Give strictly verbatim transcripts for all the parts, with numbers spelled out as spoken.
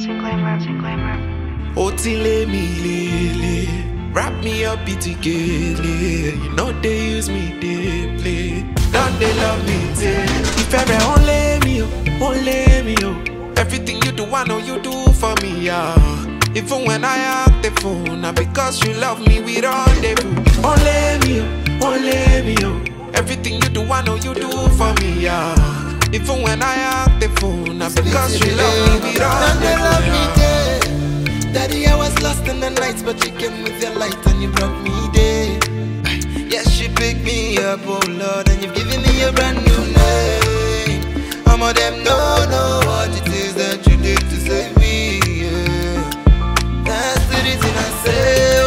Otile mi lele, wrap me up itigele. You know they use me, they play. Don't they love me, they. If ever only me, oh, only me, oh. Everything you do, I know you do for me, yeah. Even when I act the phone, now because you love me, we rendezvous. Only me, oh, only me, oh. Everything you do, I know you do for me, yeah. Even when I act the phone, now because you love me, we rendezvous, yeah. Daddy, I was lost in the nights, but you came with your light and you brought me there. Yes, you picked me up, oh Lord, and you've given me a brand new name. Some of them don't know what it is that you did to save me, yeah. That's the reason I say,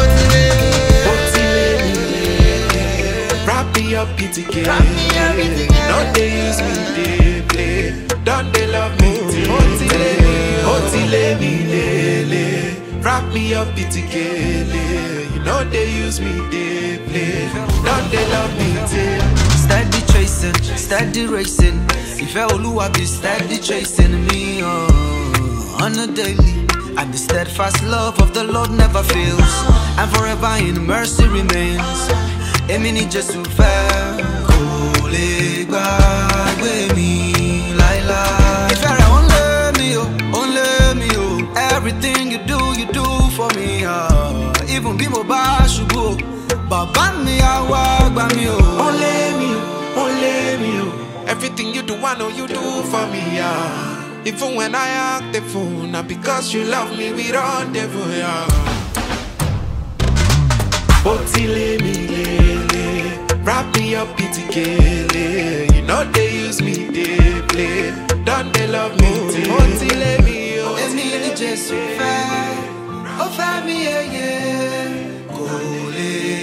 Otile, wrap me up, it again. Don't they use me, they play. Don't they love me, Otile, Otile, me, lele. Wrap me up, it again. You know they use me, they play. Don't they love me, they. Steady chasing, steady racing. If I will be steady chasing me oh, on a daily. And the steadfast love of the Lord never fails, and forever in mercy remains. Emini Jesu fair, Kole Gbagbe mi Laila. If I only me oh, only me oh. Everything you do, you do for me oh. Even be mo ba shubu, Baba mi awa gba mi oh. Only me, only me oh. Everything you do, I know you do for me, yeah. Even when I act the phone, now because you love me, we rendezvous, yeah. Otile mi lele, wrap me up itigele. You know they use me, they play. Don't they love me, Otile mi, Emini Jesu fair, oh fair me yeah yeah. Kole